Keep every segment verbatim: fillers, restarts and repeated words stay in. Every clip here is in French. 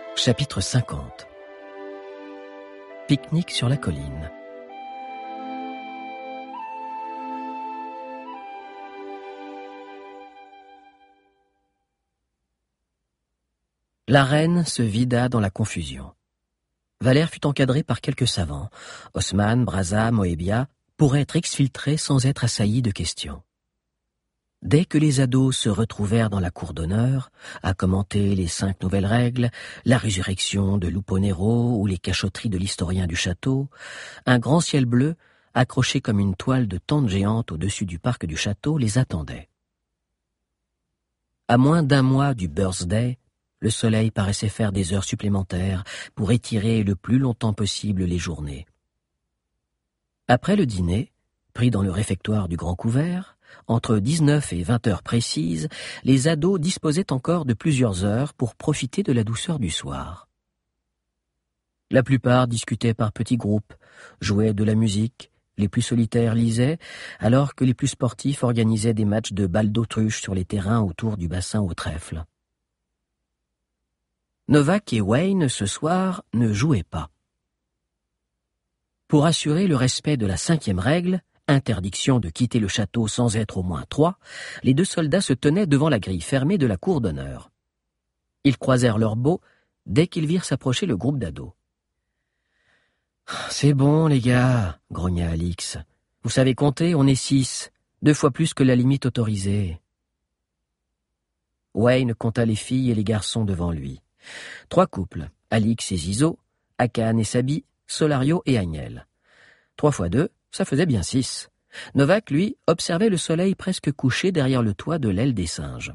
Chapitre cinquante. Pique-nique sur la colline. L'arène se vida dans la confusion. Valère fut encadré par quelques savants. Haussmann, Brazza, Moébia pourraient être exfiltrés sans être assaillis de questions. Dès que les ados se retrouvèrent dans la cour d'honneur, à commenter les cinq nouvelles règles, la résurrection de Lupo Nero ou les cachotteries de l'historien du château, un grand ciel bleu, accroché comme une toile de tente géante au-dessus du parc du château, les attendait. À moins d'un mois du birthday, le soleil paraissait faire des heures supplémentaires pour étirer le plus longtemps possible les journées. Après le dîner, pris dans le réfectoire du Grand Couvert, entre dix-neuf et vingt heures précises, les ados disposaient encore de plusieurs heures pour profiter de la douceur du soir. La plupart discutaient par petits groupes, jouaient de la musique, les plus solitaires lisaient, alors que les plus sportifs organisaient des matchs de balles d'autruche sur les terrains autour du bassin au trèfle. Novak et Wayne, ce soir, ne jouaient pas. Pour assurer le respect de la cinquième règle, interdiction de quitter le château sans être au moins trois, les deux soldats se tenaient devant la grille fermée de la cour d'honneur. Ils croisèrent leurs bots dès qu'ils virent s'approcher le groupe d'ados. « C'est bon, les gars, » grogna Alix. « Vous savez compter, on est six, deux fois plus que la limite autorisée. » Wayne compta les filles et les garçons devant lui. Trois couples, Alix et Zizo, Hakan et Sabi, Solario et Agnel. Trois fois deux, ça faisait bien six. Novak, lui, observait le soleil presque couché derrière le toit de l'aile des singes.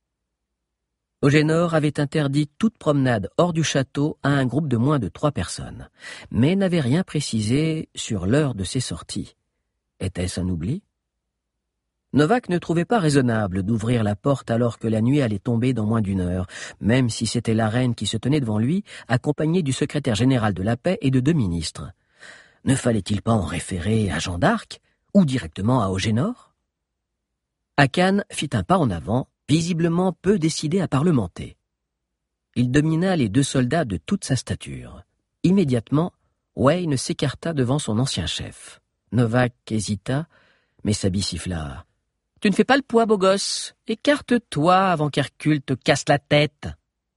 Ogénor avait interdit toute promenade hors du château à un groupe de moins de trois personnes, mais n'avait rien précisé sur l'heure de ses sorties. Était-ce un oubli ? Novak ne trouvait pas raisonnable d'ouvrir la porte alors que la nuit allait tomber dans moins d'une heure, même si c'était la reine qui se tenait devant lui, accompagnée du secrétaire général de la paix et de deux ministres. Ne fallait-il pas en référer à Jeanne d'Arc ou directement à Ogénor ? Hakan fit un pas en avant, visiblement peu décidé à parlementer. Il domina les deux soldats de toute sa stature. Immédiatement, Wayne s'écarta devant son ancien chef. Novak hésita, mais Sabi siffla. « Tu ne fais pas le poids, beau gosse. Écarte-toi avant qu'Hercule te casse la tête. »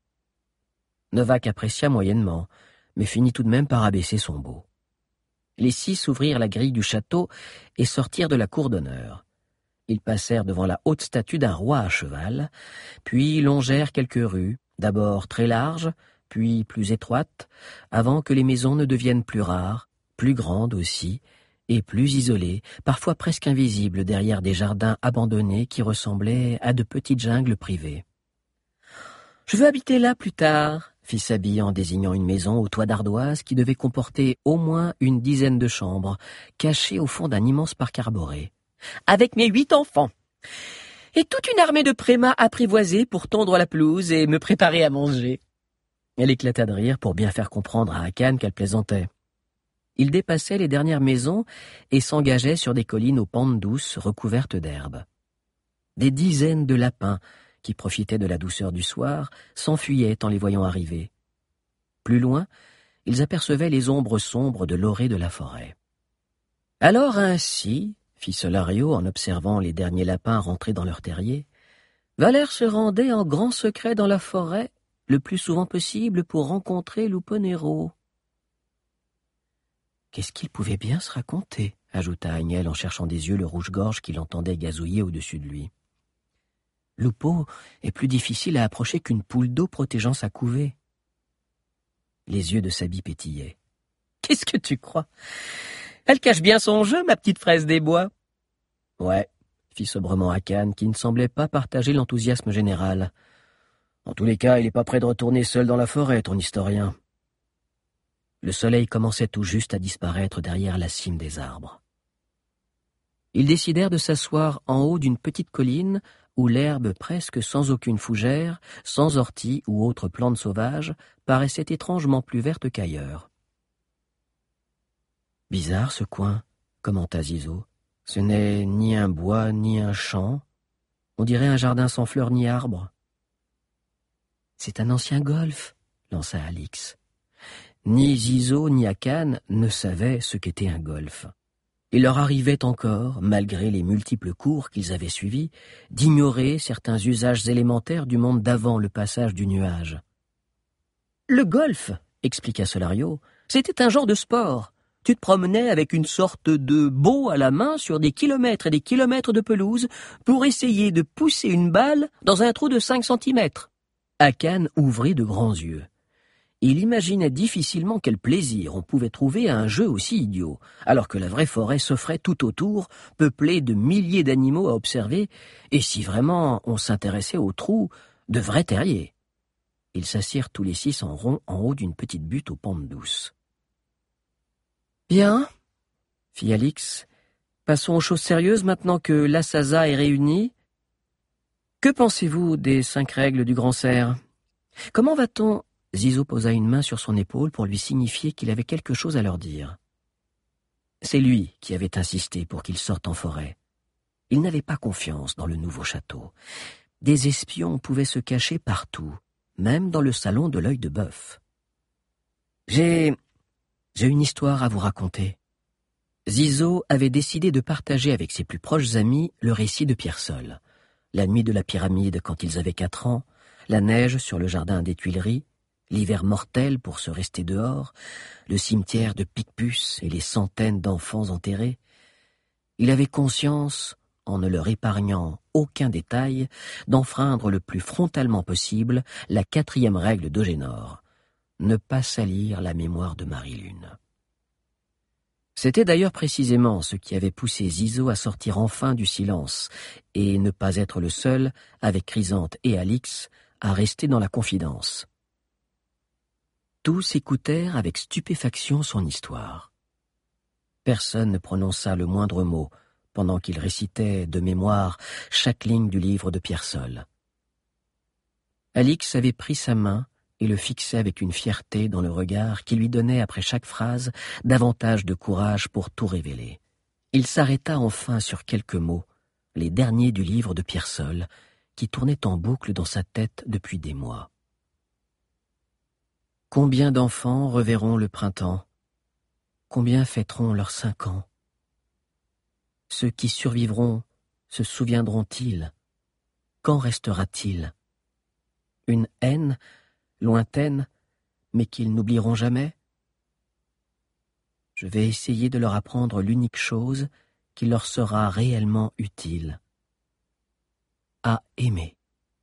Novak apprécia moyennement, mais finit tout de même par abaisser son beau. Les six ouvrirent la grille du château et sortirent de la cour d'honneur. Ils passèrent devant la haute statue d'un roi à cheval, puis longèrent quelques rues, d'abord très larges, puis plus étroites, avant que les maisons ne deviennent plus rares, plus grandes aussi, et plus isolées, parfois presque invisibles derrière des jardins abandonnés qui ressemblaient à de petites jungles privées. « Je veux habiter là plus tard », fit Sabi en désignant une maison au toit d'ardoise qui devait comporter au moins une dizaine de chambres, cachées au fond d'un immense parc arboré. « Avec mes huit enfants et toute une armée de prémas apprivoisés pour tondre la pelouse et me préparer à manger. » Elle éclata de rire pour bien faire comprendre à Hakan qu'elle plaisantait. Il dépassait les dernières maisons et s'engageait sur des collines aux pentes douces recouvertes d'herbe. Des dizaines de lapins, qui profitaient de la douceur du soir, s'enfuyaient en les voyant arriver. Plus loin, ils apercevaient les ombres sombres de l'orée de la forêt. « Alors ainsi, » fit Solario en observant les derniers lapins rentrer dans leur terrier, « Valère se rendait en grand secret dans la forêt, le plus souvent possible pour rencontrer Lupo Nero. » Qu'est-ce qu'il pouvait bien se raconter, ajouta Agnel en cherchant des yeux le rouge-gorge qu'il entendait gazouiller au-dessus de lui. Lupo est plus difficile à approcher qu'une poule d'eau protégeant sa couvée. Les yeux de Sabi pétillaient. Qu'est-ce que tu crois ? Elle cache bien son jeu, ma petite fraise des bois. Ouais, fit sobrement Hakan, qui ne semblait pas partager l'enthousiasme général. En tous les cas, il n'est pas prêt de retourner seul dans la forêt, ton historien. Le soleil commençait tout juste à disparaître derrière la cime des arbres. Ils décidèrent de s'asseoir en haut d'une petite colline où l'herbe presque sans aucune fougère, sans orties ou autres plantes sauvages, paraissait étrangement plus verte qu'ailleurs. « Bizarre ce coin, » commenta Zizo. « Ce n'est ni un bois ni un champ. On dirait un jardin sans fleurs ni arbres. »« C'est un ancien golfe, » lança Alix. Ni Zizo ni Akan ne savaient ce qu'était un golf. Il leur arrivait encore, malgré les multiples cours qu'ils avaient suivis, d'ignorer certains usages élémentaires du monde d'avant le passage du nuage. Le golf, expliqua Solario, c'était un genre de sport. Tu te promenais avec une sorte de bot à la main sur des kilomètres et des kilomètres de pelouse pour essayer de pousser une balle dans un trou de cinq centimètres. Akan ouvrit de grands yeux. Il imaginait difficilement quel plaisir on pouvait trouver à un jeu aussi idiot, alors que la vraie forêt s'offrait tout autour, peuplée de milliers d'animaux à observer, et si vraiment on s'intéressait aux trous, de vrais terriers. Ils s'assirent tous les six en rond en haut d'une petite butte aux pentes douces. « Bien, » fit Alix, « passons aux choses sérieuses maintenant que l'Assasa est réunie. Que pensez-vous des cinq règles du grand cerf? Comment va-t-on » Zizo posa une main sur son épaule pour lui signifier qu'il avait quelque chose à leur dire. C'est lui qui avait insisté pour qu'ils sortent en forêt. Il n'avait pas confiance dans le nouveau château. Des espions pouvaient se cacher partout, même dans le salon de l'œil de bœuf. J'ai... j'ai une histoire à vous raconter. Zizo avait décidé de partager avec ses plus proches amis le récit de Pierre-Sol. La nuit de la pyramide quand ils avaient quatre ans, la neige sur le jardin des Tuileries, l'hiver mortel pour se rester dehors, le cimetière de Picpus et les centaines d'enfants enterrés. Il avait conscience, en ne leur épargnant aucun détail, d'enfreindre le plus frontalement possible la quatrième règle d'Eugénor, ne pas salir la mémoire de Marie-Lune. C'était d'ailleurs précisément ce qui avait poussé Zizo à sortir enfin du silence et ne pas être le seul, avec Chrysanthe et Alix, à rester dans la confidence. Tous écoutèrent avec stupéfaction son histoire. Personne ne prononça le moindre mot pendant qu'il récitait de mémoire chaque ligne du livre de Pierre-Sol. Alix avait pris sa main et le fixait avec une fierté dans le regard qui lui donnait après chaque phrase davantage de courage pour tout révéler. Il s'arrêta enfin sur quelques mots, les derniers du livre de Pierre-Sol, qui tournaient en boucle dans sa tête depuis des mois. Combien d'enfants reverront le printemps? Combien fêteront leurs cinq ans? Ceux qui survivront se souviendront-ils? Qu'en restera-t-il? Une haine lointaine, mais qu'ils n'oublieront jamais? Je vais essayer de leur apprendre l'unique chose qui leur sera réellement utile. À aimer.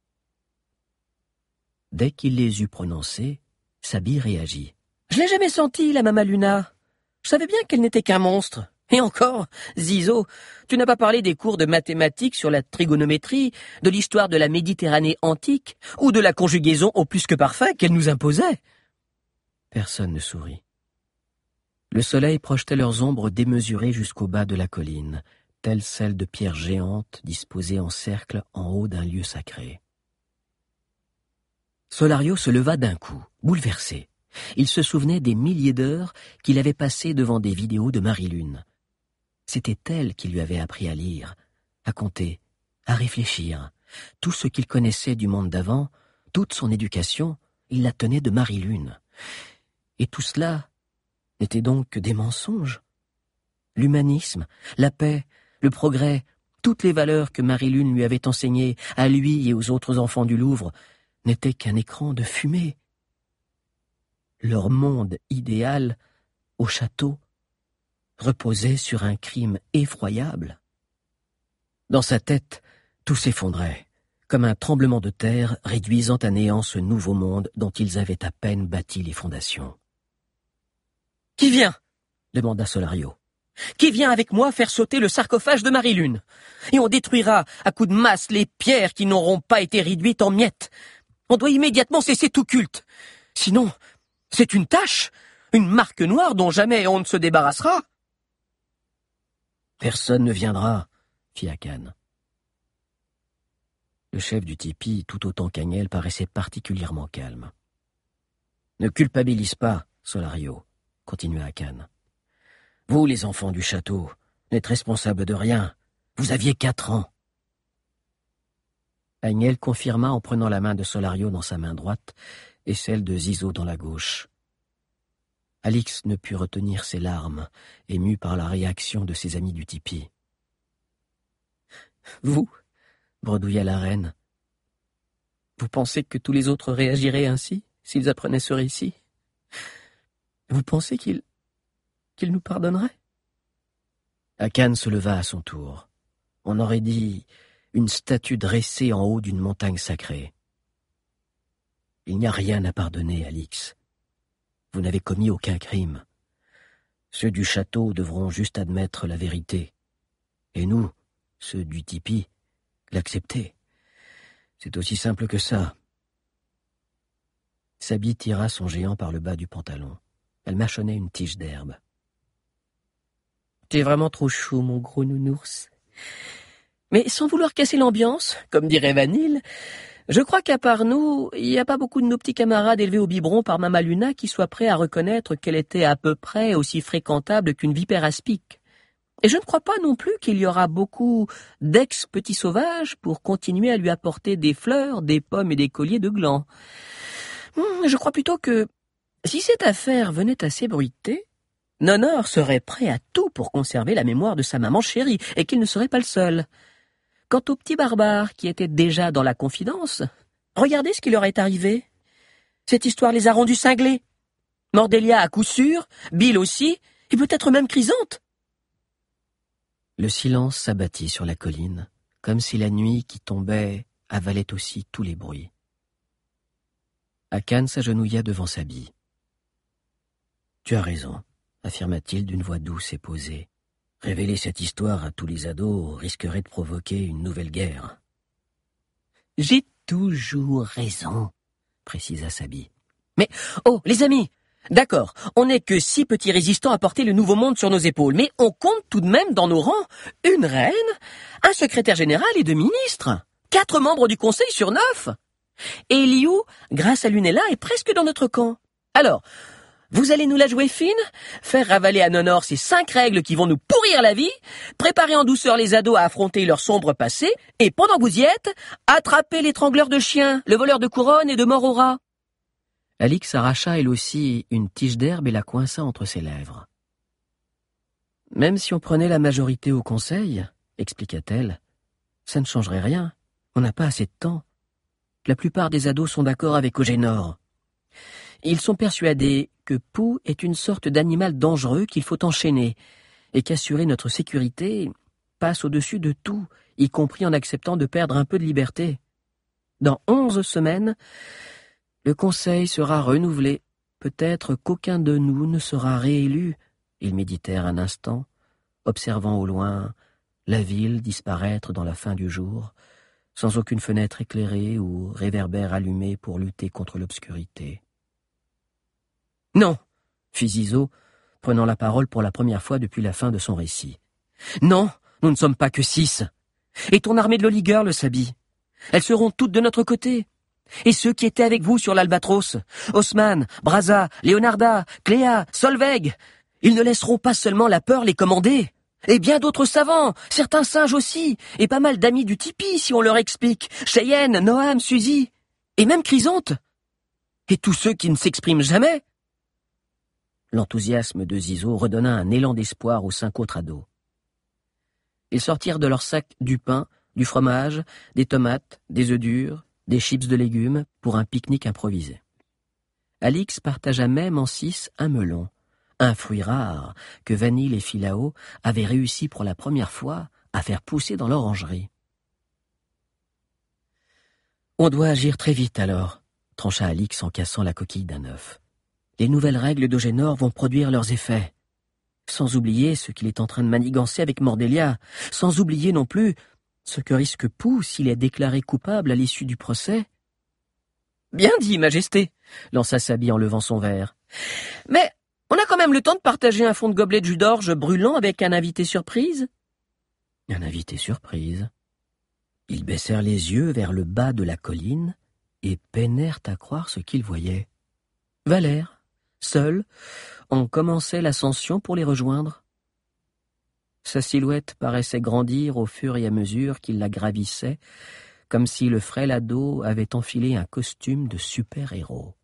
Dès qu'il les eut prononcés, Sabi réagit. « Je l'ai jamais senti, la Mama Luna. Je savais bien qu'elle n'était qu'un monstre. Et encore, Zizo, tu n'as pas parlé des cours de mathématiques sur la trigonométrie, de l'histoire de la Méditerranée antique, ou de la conjugaison au plus que parfait qu'elle nous imposait. » Personne ne sourit. Le soleil projetait leurs ombres démesurées jusqu'au bas de la colline, telles celles de pierres géantes disposées en cercle en haut d'un lieu sacré. Solario se leva d'un coup, bouleversé. Il se souvenait des milliers d'heures qu'il avait passées devant des vidéos de Marie-Lune. C'était elle qui lui avait appris à lire, à compter, à réfléchir. Tout ce qu'il connaissait du monde d'avant, toute son éducation, il la tenait de Marie-Lune. Et tout cela n'était donc que des mensonges. L'humanisme, la paix, le progrès, toutes les valeurs que Marie-Lune lui avait enseignées, à lui et aux autres enfants du Louvre, n'étaient qu'un écran de fumée. Leur monde idéal, au château, reposait sur un crime effroyable. Dans sa tête, tout s'effondrait, comme un tremblement de terre réduisant à néant ce nouveau monde dont ils avaient à peine bâti les fondations. « Qui vient ?» demanda Solario. « Qui vient avec moi faire sauter le sarcophage de Marie-Lune? Et on détruira à coups de masse les pierres qui n'auront pas été réduites en miettes. On doit immédiatement cesser tout culte. Sinon, c'est une tache, une marque noire dont jamais on ne se débarrassera. » « Personne ne viendra, » fit Akan. Le chef du tipi, tout autant qu'Agnel, paraissait particulièrement calme. « Ne culpabilise pas, Solario, » continua Akan. « Vous, les enfants du château, n'êtes responsables de rien. Vous aviez quatre ans. » Agnel confirma en prenant la main de Solario dans sa main droite et celle de Zizo dans la gauche. Alix ne put retenir ses larmes, ému par la réaction de ses amis du tipi. « Vous, bredouilla la reine, vous pensez que tous les autres réagiraient ainsi s'ils apprenaient ce récit? Vous pensez qu'ils qu'ils nous pardonneraient ?» Akan se leva à son tour. On aurait dit une statue dressée en haut d'une montagne sacrée. « Il n'y a rien à pardonner, Alix. Vous n'avez commis aucun crime. Ceux du château devront juste admettre la vérité. Et nous, ceux du tipi, l'accepter. C'est aussi simple que ça. » Sabi tira son géant par le bas du pantalon. Elle mâchonnait une tige d'herbe. « T'es vraiment trop chaud, mon gros nounours. Mais sans vouloir casser l'ambiance, comme dirait Vanille, je crois qu'à part nous, il n'y a pas beaucoup de nos petits camarades élevés au biberon par Mama Luna qui soient prêts à reconnaître qu'elle était à peu près aussi fréquentable qu'une vipère aspic. Et je ne crois pas non plus qu'il y aura beaucoup d'ex-petits sauvages pour continuer à lui apporter des fleurs, des pommes et des colliers de glands. Je crois plutôt que, si cette affaire venait à s'ébruiter, Nonor serait prêt à tout pour conserver la mémoire de sa maman chérie, et qu'il ne serait pas le seul. Quant aux petits barbares qui étaient déjà dans la confidence, regardez ce qui leur est arrivé. Cette histoire les a rendus cinglés. Mordelia à coup sûr, Bill aussi, et peut-être même Chrysanthe. Le silence s'abattit sur la colline, comme si la nuit qui tombait avalait aussi tous les bruits. Akan s'agenouilla devant Sabi. « Tu as raison, » affirma-t-il d'une voix douce et posée. « Révéler cette histoire à tous les ados risquerait de provoquer une nouvelle guerre. »« J'ai toujours raison, » précisa Sabi. « Mais, oh, les amis, d'accord, on n'est que six petits résistants à porter le nouveau monde sur nos épaules, mais on compte tout de même dans nos rangs une reine, un secrétaire général et deux ministres, quatre membres du conseil sur neuf. Et Liu, grâce à Lunella, est presque dans notre camp. Alors, vous allez nous la jouer fine, faire ravaler à Nonor ces cinq règles qui vont nous pourrir la vie, préparer en douceur les ados à affronter leur sombre passé, et pendant que vous y êtes, attraper l'étrangleur de chiens, le voleur de couronne et de mort au rat. » Alix arracha elle aussi une tige d'herbe et la coinça entre ses lèvres. « Même si on prenait la majorité au conseil, expliqua-t-elle, ça ne changerait rien, on n'a pas assez de temps. La plupart des ados sont d'accord avec Ogénor. Ils sont persuadés que Pou est une sorte d'animal dangereux qu'il faut enchaîner, et qu'assurer notre sécurité passe au-dessus de tout, y compris en acceptant de perdre un peu de liberté. Dans onze semaines, le conseil sera renouvelé. Peut-être qu'aucun de nous ne sera réélu. » Ils méditèrent un instant, observant au loin la ville disparaître dans la fin du jour, sans aucune fenêtre éclairée ou réverbère allumé pour lutter contre l'obscurité. « Non !» fit Zizo, prenant la parole pour la première fois depuis la fin de son récit. « Non, nous ne sommes pas que six. Et ton armée de Lolly-Girl, Sabi, elles seront toutes de notre côté. Et ceux qui étaient avec vous sur l'Albatros, Osman, Braza, Leonarda, Cléa, Solveig, ils ne laisseront pas seulement la peur les commander. Et bien d'autres savants, certains singes aussi, et pas mal d'amis du tipi si on leur explique, Cheyenne, Noam, Suzy, et même Chrysanthe. Et tous ceux qui ne s'expriment jamais. » L'enthousiasme de Zizo redonna un élan d'espoir aux cinq autres ados. Ils sortirent de leur sac du pain, du fromage, des tomates, des œufs durs, des chips de légumes pour un pique-nique improvisé. Alix partagea même en six un melon, un fruit rare que Vanille et Philao avaient réussi pour la première fois à faire pousser dans l'orangerie. « On doit agir très vite alors, » trancha Alix en cassant la coquille d'un œuf. « Les nouvelles règles d'Ogénor vont produire leurs effets. Sans oublier ce qu'il est en train de manigancer avec Mordelia, sans oublier non plus ce que risque Pou s'il est déclaré coupable à l'issue du procès. »« Bien dit, Majesté !» lança Sabi en levant son verre. « Mais on a quand même le temps de partager un fond de gobelet de jus d'orge brûlant avec un invité surprise. » Un invité surprise. Ils baissèrent les yeux vers le bas de la colline et peinèrent à croire ce qu'ils voyaient. Valère, seul, en commençait l'ascension pour les rejoindre. Sa silhouette paraissait grandir au fur et à mesure qu'il la gravissait, comme si le frêle ado avait enfilé un costume de super-héros.